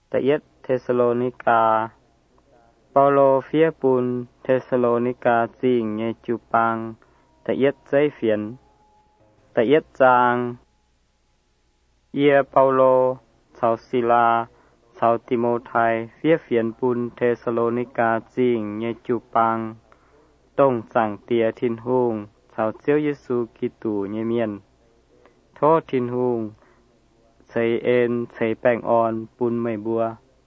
ตะเย็ดเทสโลนิกาเปาโลเฟียปุนเทสโลนิกาจิงเยจูปังตะเย็ดใจเฟียนตะเย็ดจางเยเปาโลชาวศิลาชาวติโมไทเฟียเฟียนปุนเทสโลนิกาจิงเยจูปังต้องสั่งเตียทินหุงชาวเจียวเยซูกิตูเยเมียนโทษทินหุงใส่เอ็นใส่แป้งอ่อนปุนไม่บัว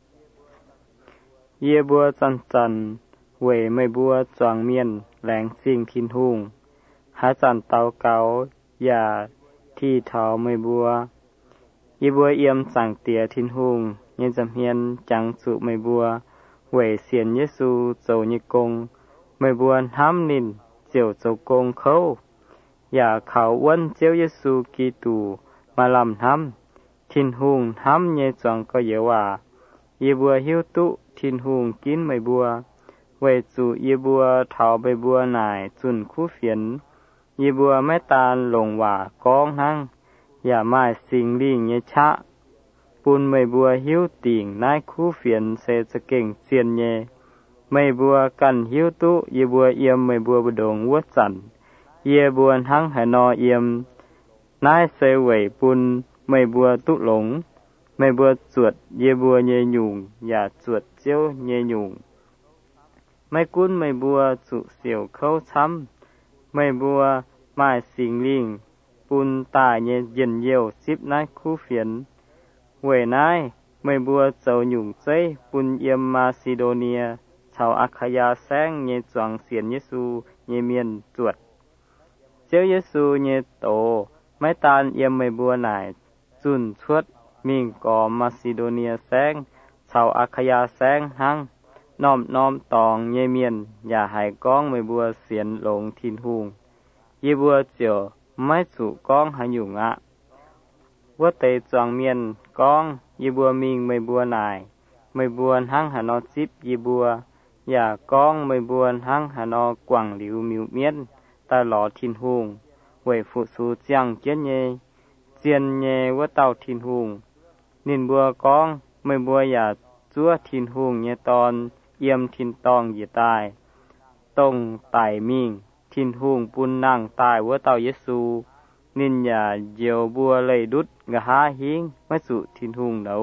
เยบัวจันจันเว่ไม่บัวจวงเมียนแหลงสิ่งทินหุงหาจันเตาเกาอย่าที่เท้าไม่บัวเยบัวเอี่ยมสั่งเตียทินหุงเยจำเฮียนจังสุไม่บัวเว่เสียนเยซูโจยกงไม่บัวห้ามนินเจียวโจกงเขาอย่าเขาวันเจียวเยซูกีตูมาลำห้ำทินหุงห้ำเยจวงก็เยว่าเยบัวหิวตุทินหุงกินไม่บัวเวจูเยบัวเถาใบบัวหน่ายจุนคู่เฟียนเยบัวไม่ตาลหลงว่ากองหังอย่าไม้สิงลิ่งเยชะปุนไม่บัวหิวติ่งนายคู่เฟียนเสจะเก่งเซียนเยไม่บัวกันหิวตุเยบัวเอี่ยมไม่บัวบดงวัวจันเยบัวหังหนอเอี่ยมนายเสวยปุนไม่บัวตุหลงไม่บัวจวดเยบัวเยหยุ่งอย่าจวดเจียวเยหยุ่งไม่กุ้นไม่บัวจุเสียวเข้าช้ำไม่บัวไม้สิงลิงปุนตายเย็นเยี่ยวซิบนายคู่เฟียนเวนายไม่บัวเจ้าหยุ่งเจ้ยปุนเยี่ยมมาซิโดเนียชาวอัคยาแสงเยจวงเสียนเยซูเยเมียนจวดเจ้าเยซูเยโตไม่ตานเยี่ยมไม่บัวหน่ายจุนชวดมิงก่อมาซิโดเนียแสงชาวอัคยาแสงหังน้อมตองเยเมียนอย่าหายก้องไม่บัวเสียนหลงทินหุงเยบัวเจียวไม่สู่ก้องหาอยู่งะวัวเตยจวงเมียนก้องเยบัวมิงไม่บัวหน่ายไม่บัวหังหานอจิบเยบัวอย่าก้องไม่บัวหังหานอกว่างหลิวมิวเมียนตาหล่อทินหุงเว่ยฟุสูเจียงเจียนเยเจียนเยวัวเต่าทินหุงนินบัวก้องไม่บัวอย่าจั่วทินหุงเยตอนเยี่ยมทินตองเหยียตายต้องไต่มิงทินหุงปุนนั่งตายวัวเต่าเยซูนินอย่าเยียวบัวเลยดุดงะหาหิงไม่สุทินหุงเดา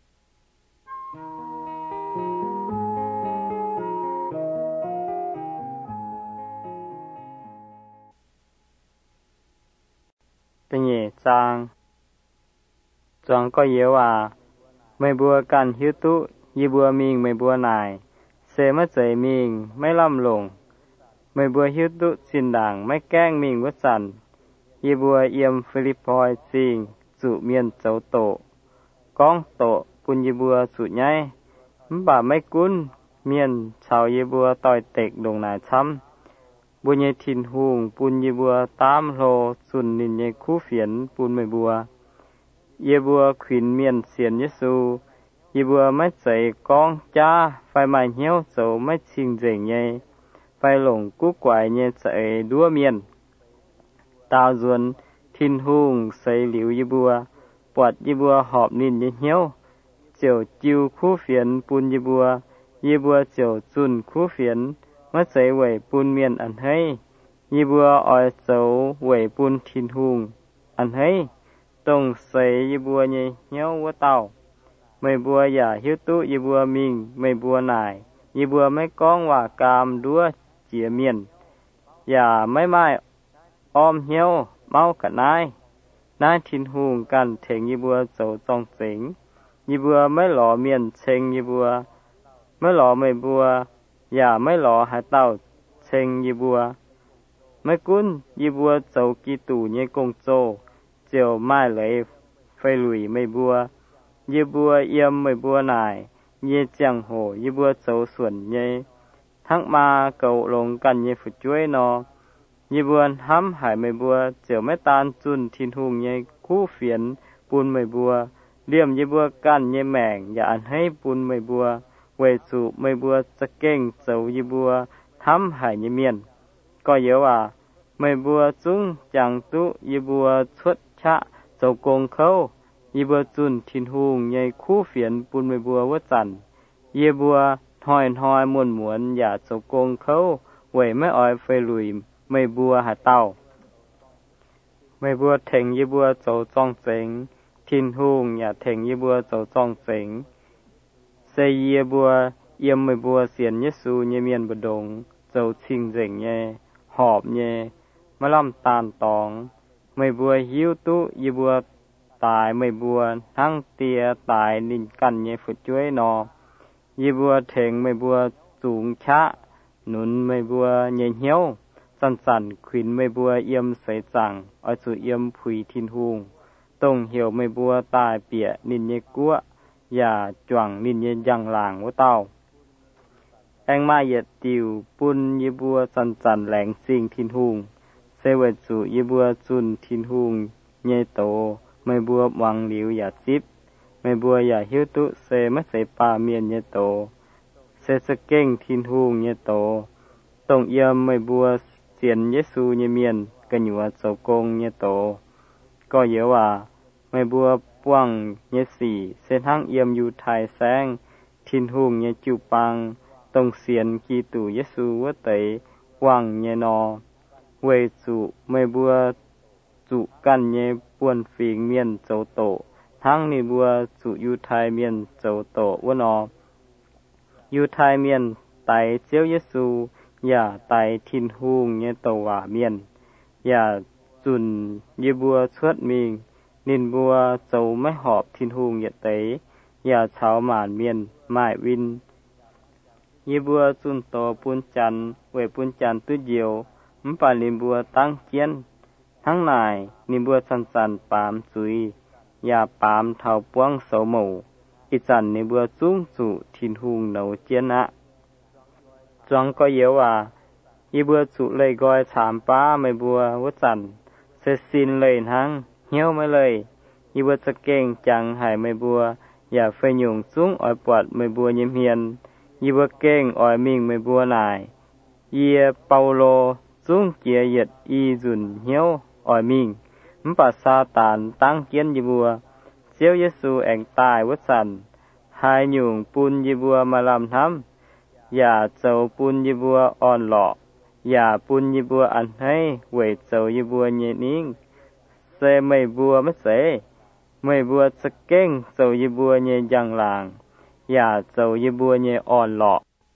เป็นเย่จางจวงก็เยว่าไม่บัวกันหิวตุยีบัวมิงไม่บัวหน่ายเสมาใจมิงไม่ล่ำลงไม่บัวหิวตุสินด่างไม่แกล้งมิงวัสันยีบัวเอี่ยมฟิลิปพอยซิงสุเมียนเจ้าโตก้องโตปุญยีบัวสุใหญ่บ่าไม่กุ้นเมียนชาวยีบัวต่อยเต็กดงหนาช้ำบุญยทินหุงปุญยีบัวตามโลสุนนินเยคู่เฟียนปุญไม่บัวเยบัวขวินเมียนเสียนเยซูเยบัวไม่ใจก้องจ้าไฟไหม้เหี้ยวโจไม่ชิงเจ๋งเยไฟหลงกู้กวายเยใจดัวเมียนตาจวนทินหุงใส่หลิวเยบัวปวดเยบัวหอบนินเยเหี้ยวเจียวจิวคู่เฟียนปุนเยบัวเจียวจุนคู่เฟียนไม่ใจไหวปุนเมียนอันให้เยบัวอ้อยโจไหวปุนทินหุงอันให้ต้องใส่ยีบัวเหี้ยววัวเต่าไม่บัวอย่าหิวตุยีบัวมิงไม่บัวหน่ายยีบัวไม่ก้องว่ากามดัวเจียเมียนอย่าไม่ไม้อ้อมเหี้ยวเมากับนายทินหุงกันเถงยีบัวโจจองเจ๋งยีบัวไม่หล่อเมียนเชงยีบัวไม่หล่อไม่บัวอย่าไม่หล่อหาเต่าเชงยีบัวไม่กุ้นยีบัวโจกีตูเยกงโจเจียวไม้เลยไฟลุยไม่บัวเยบัวเอี่ยมไม่บัวหน่ายเยเจียงโหเยบัวโจส่วนเยทั้งมาเก่าลงกันเยฝุดจ้วยนอเยบัวห้ำหายไม่บัวเจียวไม่ตานจุนทินหุงเยคู่เฟียนปูนไม่บัวเลี่ยมเยบัวกันเยแมงอย่าอันให้ปูนไม่บัวเวจุไม่บัวจะเก่งเจ้าเยบัวห้ำหายเยเมียนก็เยอะว่าไม่บัวจุ้งจังตุเยบัวชดชะเจ้ากงเขายีบัวจุนทินหุงใหญ่คู่เฟียนปุนไม่บัวว่าจันเยบัวถอยมวนอย่าโจกงเขาไว้ไม่อ้อยไฟลุยไม่บัวหาเต้าไม่บัวเถงยีบัวโจจ้องเจ๋งทินหุงอย่าเถงยีบัวโจจ้องเจ๋งเสยเยบัวเยี่ยมไม่บัวเสียนเยซูเยเมียนบดงโจชิงเจ๋งเยหอบเยมะล่ำตาลตองไม่บัวหิวตุยีบัวตายไม่บัวทั้งเตียตายนินกันเยฝุดจ้วยนอยีบัวเถงไม่บัวสูงชะหนุนไม่บัวเยเหี้ยวสันขวินไม่บัวเยี่ยมใสจังอ้อยสุเยี่ยมผุยทินหุงต้องเหี่ยวไม่บัวตายเปียนินเยกัวอย่าจวงนินเยยังหลางว่าเต้าแองมาเหยียดติวปุนยีบัวสันแหลงสิ่งทินหุงเสวสุยีบัวจุนทินหุงเยโตไม่บัววังหลิวอย่าซิบไม่บัวอย่าหิวตุเสไม่ใส่ปลาเมียนเยโตเสสเก้งทินหุงเยโตต้องเยี่ยมไม่บัวเสียนเยซูเยเมียนกันอยู่ว่าโจกงเยโตก็เยอะว่าไม่บัวป้วงเยสี่เส้นทั้งเยี่ยมอยู่ไทยแสงทินหุงเยจูปังต้องเสียนกีตู่เยซูว่าเตยว่างเยนอเวสุไม่บัวจุกันเยป่วนฝีงเมียนโจโตทั้งนี่บัวจุอยู่ไทยเมียนโจโตวะนออยู่ไทยเมียนไตเจียวเยซูอย่าไตทินหุงเยโตว่าเมียนอย่าจุนเยบัวชวดมิงนินบัวโจไม่หอบทินหุงเยเตยอย่าเช้าหมานเมียนไม้วินเยบัวจุนโตปุนจันเวปุนจันตุเดียวมปาลินบัวตั้งเจียนทั้งนายนิบัวสันปามจุยอย่าปามเท่าป้วงโสหมูอิจันนิบัวจุ้งจุทินหุงเหนาเจียนะจวงก็เยว่ายีบัวจุเลยกอยถามป้าไม่บัววจันเสสินเลยทั้งเหี้ยวไม่เลยยีบัวจะเก่งจังหายไม่บัวอย่าไฟหยุ่งจุ้งอ้อยปวดไม่บัวเยี่ยมเฮียนยีบัวเก่งอ้อยมิงไม่บัวนายเยียเปาโลจุ้งเกียเหยียดอีจุนเหี้ยวอ้อยมิงมปัสซาตานตั้งเกียนยีบัวเสียวเยซูแองตายวจันหายหยุ่งปุนยีบัวมาลำทำอย่าเจ้าปุนยีบัวอ่อนหล่ออย่าปุนยีบัวอันให้เวทเจ้ายีบัวเยนิ่งเสไม่บัวไม่เสไม่บัวจะเก้งเจ้ายีบัวเยยังลางอย่าเจ้ายีบัวเยอ่อนหล่อ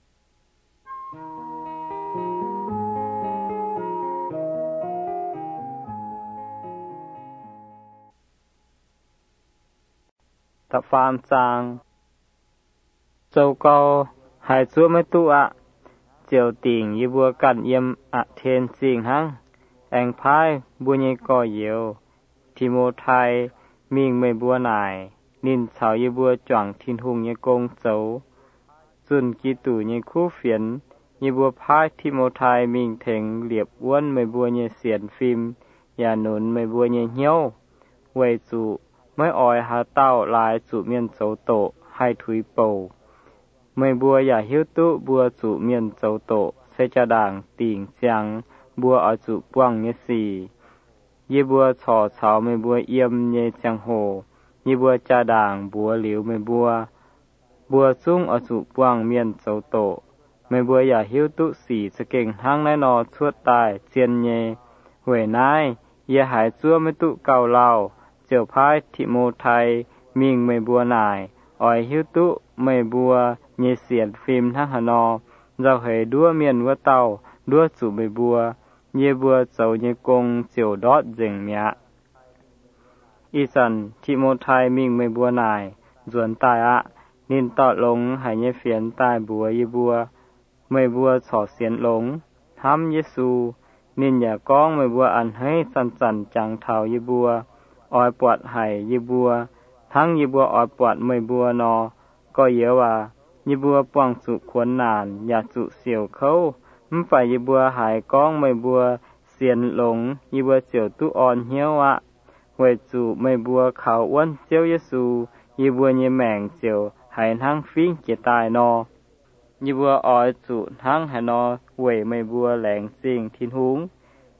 ตะฟามจางเจ้าเกาหายซัวไม่ตุอะเจียวติ่งยีบัวกันเยี่ยมอะเทนสิงหังแองพายบัวเยก่อเยียวทิโมไทยมิงไม่บัวนายนินเฉายีบัวจ่องทินหุงเยกงโจจุนกีตู่เยคู่เฟียนยีบัวพายทิโมไทยมิงเถงเหลียบอ้วนไม่บัวเยเสียนฟิล์มอย่าหนุนไม่บัวเยเหี้ยวไวจุไม่อ่อยหาเต้าลายจุเมียนโจโตให้ถุยโปไม่บัวอย่าหิ้วตุบัวจุเมียนโจโตเสจด่างติ่งเจียงบัวเอาจุป้วงเยสี่เยบัวฉอเฉาไม่บัวเอี่ยมเยเจียงโหเยบัวจาด่างบัวหลิวไม่บัวจุ้งเอาจุป้วงเมียนโจโตไม่บัวอย่าหิ้วตุสีสเก่งทั้งแน่นอชวดตายเจียนเยหวยนายเยหายจั่วไม่ตุเก่าเล่าเจียวพายทิโมไทยมิงไม่บัวนายอ้อยหิ้วตุไม่บัวเยเสียนฟิล์มทั้งหนอเราเหยดัวเมียนว่าเต้าดัวจุไม่บัวเยบัวเจ้าเยกงเจียวดอดเจงเมียอีสันทิโมไทยมิงไม่บัวนายจวนตายอะนินต่อลงหายเยเฟียนตายบัวเยบัวไม่บัวฉอเสียนหลงทำเยซูนินอย่าก้องไม่บัวอันให้สันจังเท่าเยบัวอ้อยปวดไห้เยบัวทั้งเยบัวอ้อยปวดไม่บัวนอก็เยอะว่าเยบัวป้องสุขวนนานอย่าสุเสียวเขามฝ่ายเยบัวหายก้องไม่บัวเสียนหลงเยบัวเสียวตุอ่อนเหี้ยวอะไว้จุไม่บัวเขาอ้วนเจียวเยซูเยบัวเยแมงเจียวหายทั้งฟิ้งเจตายนอเยบัวอ้อยจุทั้งหานอเว่ไม่บัวแหลงสิ่งทินหุง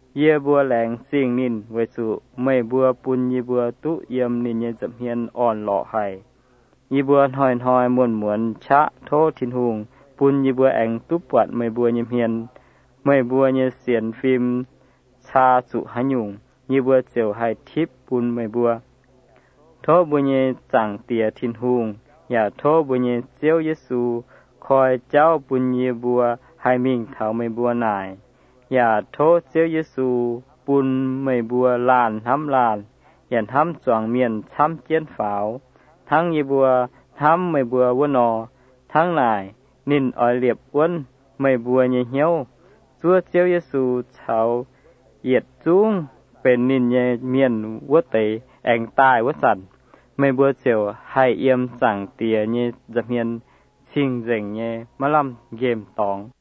เยบัวแหลงสิ่งนินไว้สู่ไม่บัวปุนยีบัวตุเยี่ยมนินเยจำเฮียนอ่อนหล่อให้ยีบัวหอยๆม่วนๆชะโททินหุงปุนยีบัวแองตุปวัดไม่บัวยิมเฮียนไม่บัวเยเสียนฟิล์มชาสุหยุงยีบัวเจียวให้ทิพปุนไม่บัวโทบัวเยจังเตียทินหุงอย่าโทบัวเยเจียวเยซูคอยเจ้าปุนยีบัวให้มิ่งเถาไม่บัวนายอย่าโทษเจียวเยซูปุนไม่บัวลานทำลานอย่าทำจวงเมียนช้ำเจียนฝาวทั้งยีบัวทำไม่บัววนอทั้งนายนินอ้อยเรียบอ้วนไม่บัวเหี่ยวซัวเจียวเยซูเฉาเหยียดจุ้งเป็นนินเยเมียนวัวเตแองตายวัสันไม่บัวเจียวให้เอี่ยมสั่งเตียเยจะเมียนชิงเร่งเยมะลำเกมตอง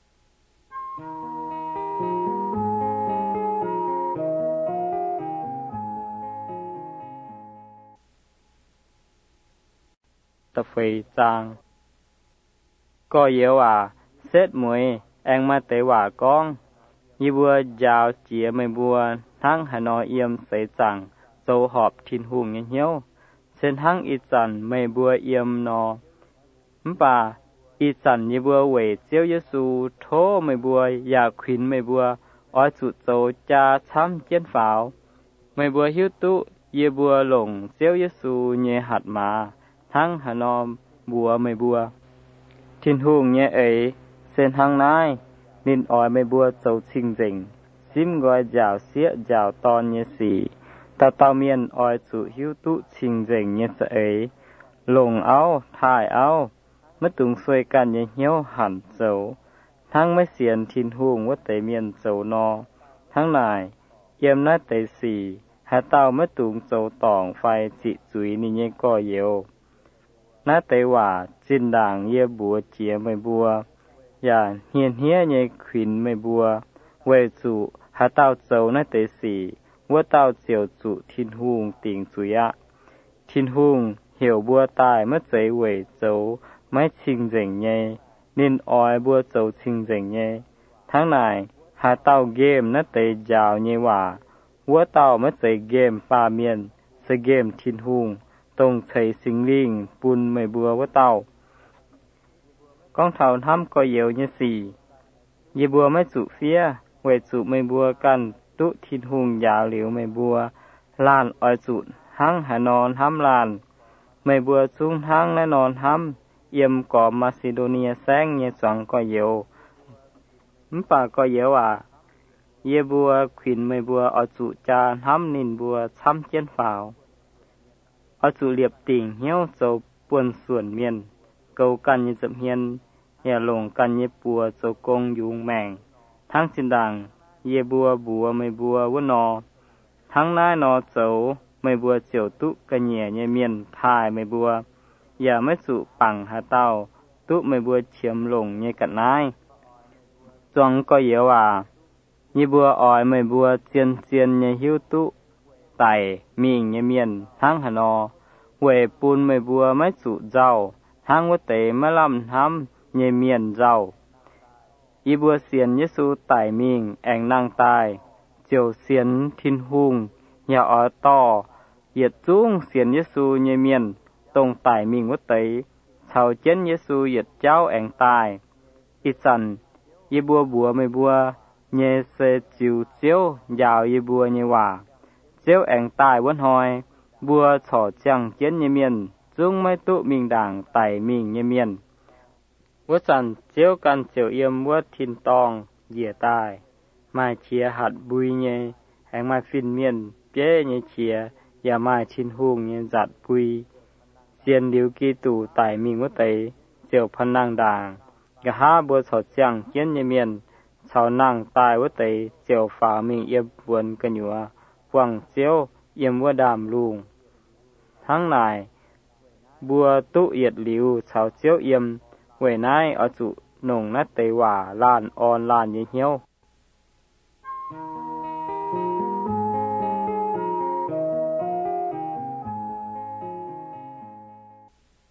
ตะเฟยจางก็เยวว่าเซตมวยแองมาเตว่าก้องยีบัวยาวเจียไม่บัวทั้งหนอเอี่ยมใสจังโซหอบทินหุงเหี่ยวเส้นทั้งอีจันไม่บัวเอี่ยมนอมป่าอีจันยีบัวเวเจียวเยซูโทไม่บัวอยากขวินไม่บัวอ้อยสุดโซจาช้ำเจียนฝาวไม่บัวหิวตุเยบัวหลงเจียวเยซูเยหัดมาทั้งหนอบัวไม่บัวทินหุงเยเอ๋ยเส้นทางนายนินอ้อยไม่บัวโจชิงเจิงซิมกอยจาวเสียจาวตอนเยสีตาเตาเมียนอ้อยสุหิวตุชิงเจิงเยสเอ๋ยหลงเอาถ่ายเอาเมื่อตุงสวยกันเยเหี้ยวหันโจทั้งไม่เสียนทินหุงว่าเตเมียนโจนอทั้งนายเยี่ยมน้าเตสีหาเต้าเมื่อตุงโจตองไฟจิจุยนี่เยก็เยวน้าเตว่าจินด่างเยี่ยบัวเจียไม่บัวอย่าเฮียนเฮียเยขวินไม่บัวเวจุหาเต้าโจน้าเตสีว่าเต้าเจียวจุทินหุงติงจุยะทินหุงเหี่ยวบัวตายเมื่อใจเวโจไม่ชิงเจิงเยนินอ้อยบัวโจชิงเจิงเยทั้งนายหาเต้าเกมน้าเตยาวเยว่าวัวเต้าเมื่อใจเกมปาเมียนสเกมทินหุงตรงไฉสิงลิงปุนไม่บัวว่าเต้ากองเท่าทำก็เยวเยสี่เยบัวไม่จุเฟียเวจุไม่บัวกันตุทินหุงยาวเหลียวไม่บัวล้านอ้อยจุทั้งหานอนห้ำลานไม่บัวจุ้งทั้งและนอนห้ำเยี่ยมก่อมาซิโดเนียแซงเยสองก็เยวมป่าก็เยวอ่ะเยบัวขวินไม่บัวอ้อยจุจาห้ำนินบัวช้ำเจียนฝาวอ้อยจุเรียบติ่งเหี้ยวโจป่วนส่วนเมียนเกากันเยจำเฮียนอย่าหลงกันเยปัวโจกงยุงแมงทั้งสินดังเยบัวบัวไม่บัววนอทั้งนายนอโจไม่บัวเจียวตุกะเหนี่ยเยเมียนทายไม่บัวอย่าไม่สุปังหาเต้าตุไม่บัวเฉียมหลงเยกัดนายจวงก็เยว่าเยบัวอ้อยไม่บัวเจียนเจียนเยหิวตุไตมีงเยเมียนทั้งหนอเวปูนไม่บัวไม่สุเจ้าทั้งวัเตมะลำทำเยเมียนเจ้าอีบัวเสียนเยซูไตมิงแองนางตายเจียวเสียนทินหุงอย่าอ้อต่อเหยียดจุ้งเสียนเยซูเยเมียนตรงไตมิงวัเตชาวเจนเยซูเหยียดเจ้าแองตายอีจันเยบัวบัวไม่บัวเยเซจิวเจียวยาวเยบัวเยว่าเจียวแองตายวันหอยบัวฉอจังเจนเยเมียนจุ้งไม่ตุมิงด่างไตมิงเยเมียนวัจันเจียวกันเจียวเอี่ยมวัดทินตองเหยียตายไม่เชียหัดบุยเยแหงไม่ฟินเมียนเปี้ยเยเชียอย่าไม่ชินหุงเยจัดบุยเจียนดิวกีตู่ไตมิงวัเตเจียวพันนางด่างกะหาบัวฉอจังเจนเยเมียนชาวนั่งตายวัเตเจียวฝ่ามิงเอียบวนกันอยู่หวังเจียวเอี่ยมวัดดามลุงทั้งนายบัวตุเอียดหลิวชาวเจียวเอี่ยมเวนายอจุนงนัตเตว่าลานออนลานเยเหียว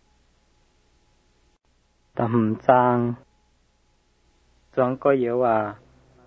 ตำจางจองก็เยว่า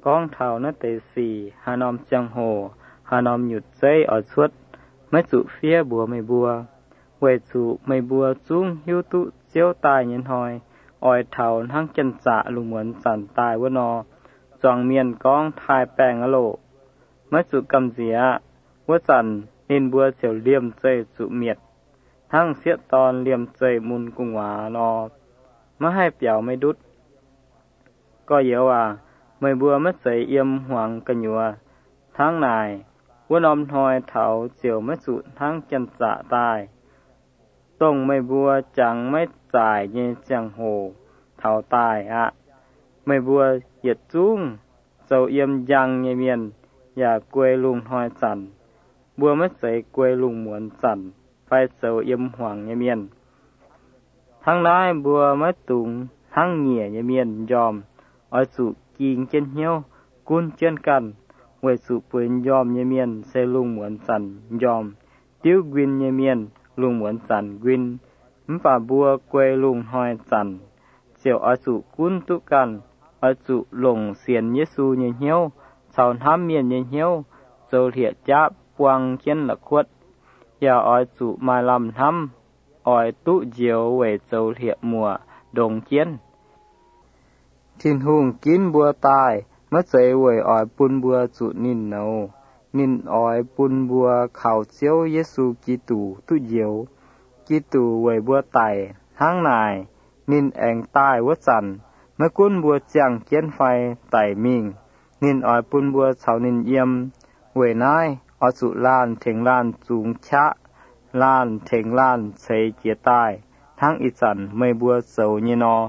ก้องเท่านั่นเตสีหานอมจังโหหานอมหยุดใจอดชุดไม่จุเฟียบัวไม่บัวเวจุไม่บัวจุ้งหิวตุเจียวตายเย็นหอยออยเท่าทั้งจันจะลุงเหมือนสันตายวะนอจองเมียนก้องทายแป้งอโลไม่จุกำเสียวะจันนินบัวเสียวเลี่ยมใจจุเมียดทั้งเสียตอนเลี่ยมใจมุนกุงหวานอไม่ให้เปียวไม่ดุดก็เยอะว่าไม่บัวไม่ใส่เอี่ยมหวงกันอยู่ทั้งนายว่านอมทอยเถาเจียวไม่สุทั้งจันจะตายต้องไม่บัวจังไม่จ่ายเยจังโหเถาตายไม่บัวเหยียดจุ้งเจ้าเอี่ยมยังเยเมียนอย่ากวยลุงทอยสันบัวไม่ใส่กวยลุงหมวนสันไฟเจ้าเอี่ยมหวงเยเมียนทั้งนายบัวไม่ตุงทั้งเหงี่ยเยเมียนยอมอ้อยสุกิงเจนเหี้ยวกุนเจียนกันเวสุปืนยอมเยเมียนเซลุงเหมือนสันยอมติ้วกวินเยเมียนลุงเหมือนสันกวินมป่าบัวกวยลุงหอยสันเสี่ยวอ้อยสุกุนตุกันอ้อยสุหลงเสียนเยซูเยเหี้ยวชาวท้ำเมียนเยเหี้ยวโจเถียจ้าปวงเจียนละขวดอย่าอ้อยสุมาลำท้ำอ้อยตุเจียวเวโจเถียมัวดงเจียนทินหุงกินบัวตายเมื่อใจเวยอ้อยปุนบัวจุนินเนานินอ้อยปุนบัวข่าวเจียวเยซูกีตูตุเยียวกีตูเวยบัวไตทั้งนายนินแองใต้วัจันเมื่อกุ้นบัวเจียงเกียนไฟไต่มิงนินอ้อยปุนบัวเฉานินเยี่ยมเวยนายอสุลานเถงลานจูงชะลานเถงลานเฉยเจียใต้ทั้งอีจันไม่บัวเสาเยนอ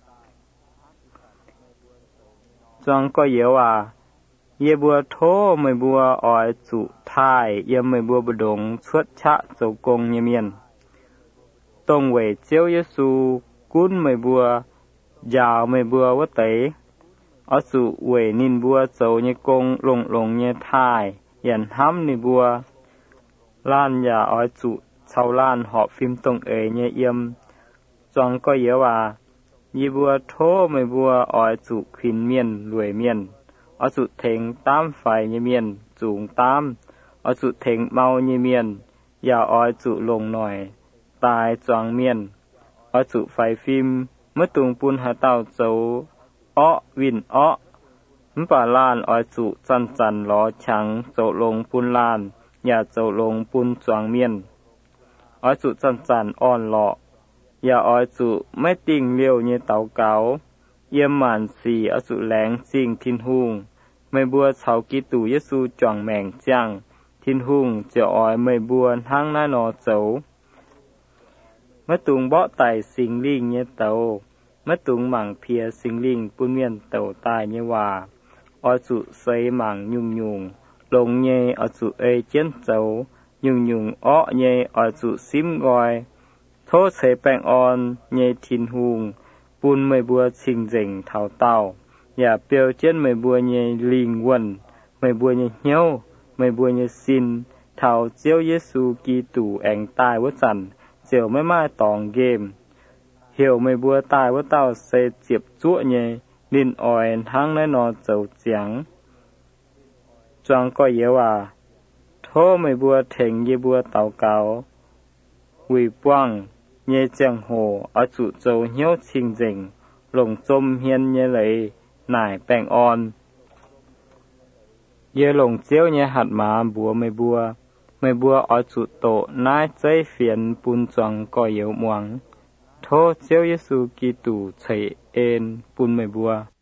จองก็เยว่าเยบัวโทไม่บัวอ้อยจุท้ายเยไม่บัวบดงชวดชะโจกงเยเมียนตรงเวเจียวเยซูกุนไม่บัวยาวไม่บัววะเต๋อสุเวนินบัวโจเยกงลงเยท้ายยันห้ำในบัวล้านยาอ้อยจุชาวล้านหอบฟิมตรงเอ๋ยเยเอี่ยมจองก็เยว่ายีบัวโทไม่บัวอ้อยจุขวินเมียนรวยเมียนอ้อยจุเถงตามไฟเยเมียนจูงตามอ้อยจุเถงเมาเยเมียนอย่าอ้อยจุลงหน่อยตายจองเมียนอ้อยจุไฟฟิมเมื่อตุงปุนหาเต้าโจอ้อวินอ้อมป่าล้านอ้อยจุจันล้อชังโจลงปุนล้านอย่าโจลงปุนจองเมียนอ้อยจุจันอ่อนหล่ออย่าอ้อยจุไม่ติ่งเลี้ยวเยเต่าเก๋าเยี่ยมหมันสีอสุแหลงสิ่งทินหุงไม่บัวเฉากิตูเยซูจ่องแมงจังทินหุงเจียวอ้อยไม่บัวทั้งหน้านอเจ้ามะตุงเบาะไต่สิงลิงเยเต่ามะตุงหมั่งเพียสิงลิงปุ้นเมียนเต่าตายเยว่าอ้อยจุใส่หมั่งยุงลงเยอ้อยจุเอเจียนเจ้ายุงอ้อเยอ้อยจุซิมกอยโทษเสแปงออนเยทินหุงปุนไม่บัวชิงเจ่งเท่าเต้าอย่าเปียวเจียนไม่บัวเยลิงวนไม่บัวเยเหี้ยวไม่บัวเยซินเท่าเจียวเยซูกีตู่แองตายวจันเจียวไม่มาตองเกมเหี่ยวไม่บัวตายวเต้าเสเจ็บจั่วเยลินอ่อยทั้งแน่นอนเจ้าเจียงจองก็เยว่าโทไม่บัวเถงเยบัวเต่าเก่าวิป้วงเยเจียงโหอจุโจเหี้ยวชิงเจ่งหลงจมเฮียนเยเลยหน่ายแป้งอ่อนเยหลงเจียวเยหัดหมาบัวไม่บัวอจุโตนายใจเฟียนปุนจองก็เยวมวงโทเจียวเยซูกีตูเฉยเอ็นปุนไม่บัว